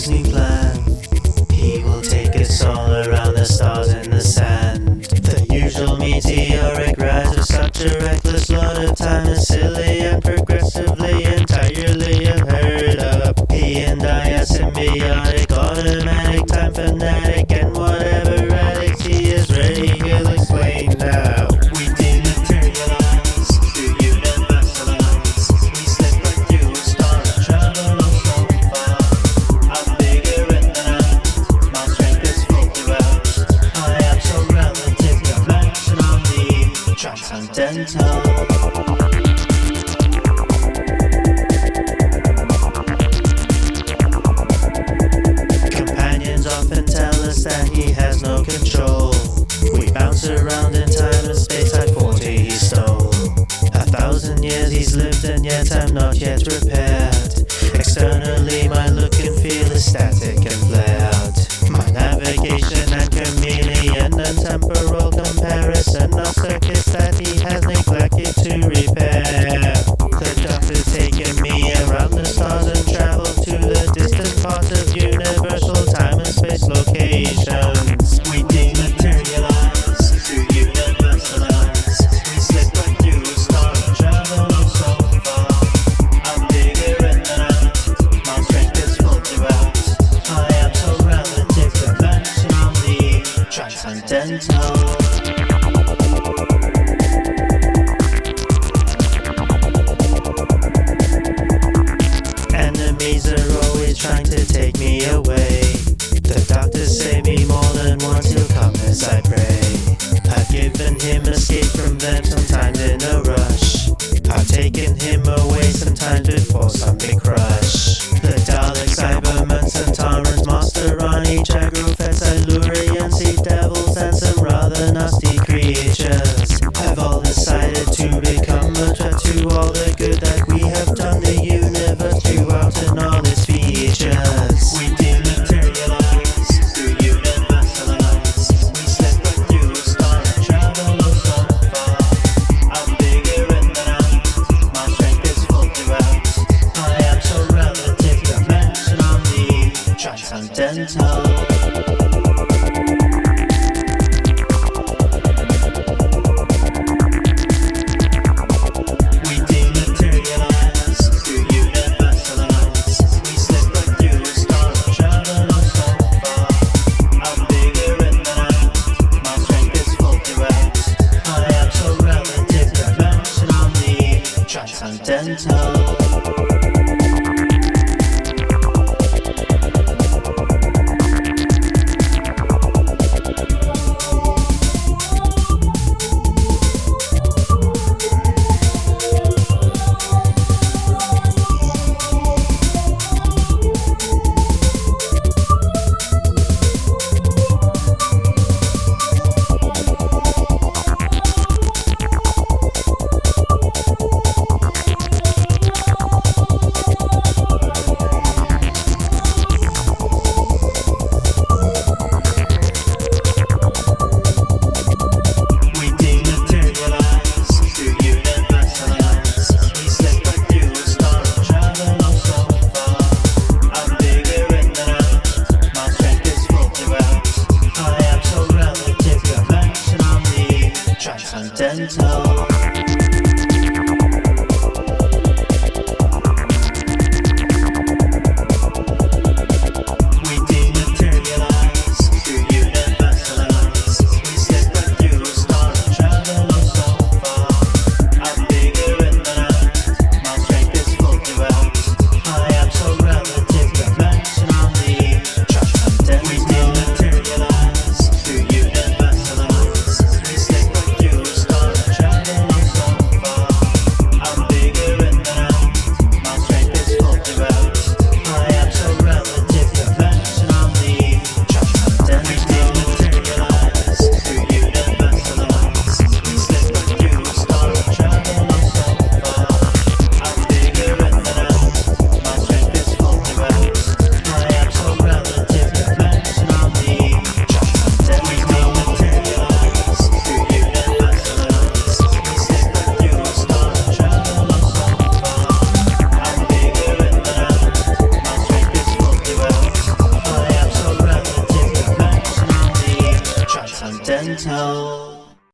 new plan. He will take us all around the stars and the sand. The usual meteoric rise of such a reckless lot of time is silly and progressively entirely unheard of. He and I are symbiotic, automatic, time fanatic, and whatever addict he is ready, he'll explain now. We dematerialize through universalize. We slip right through a star and travel so far. I'm bigger in the night, my strength is full throughout. I am so relative, dimensionally transcendental. That he has no control. We bounce around in time and space like 40 he stole. 1,000 years he's lived and yet I'm not yet repaired. Externally my look and feel is static and flared. My navigation and chameleon and temporal comparison are circuits that he has neglected to repair. The doctor's taken me around the stars and traveled to the distant parts of universal time and space locations. We dematerialize through universalize. We slip right through a star and travel so far. I'm bigger in the night, my strength is full throughout. I am so relative, dimensionally transcendental. Enemies are always trying to take me away. The doctors say me more than once, he'll come as I pray. I've given him escape from them, sometimes in a rush. I've taken him away sometimes before some big crush. The Daleks, Cybermen, Centaurans, Masterani, Jagrofets, Silurians, sea devils, and some rather nasty creatures have all decided to become a threat to all the good that we have done the universe throughout and all its features. We dematerialize through universalize. We slip right through a star and travel so far. I'm bigger in the night, my strength is full throughout. I am so relative, dimensionally transcendental. Transcendental. Transcendental.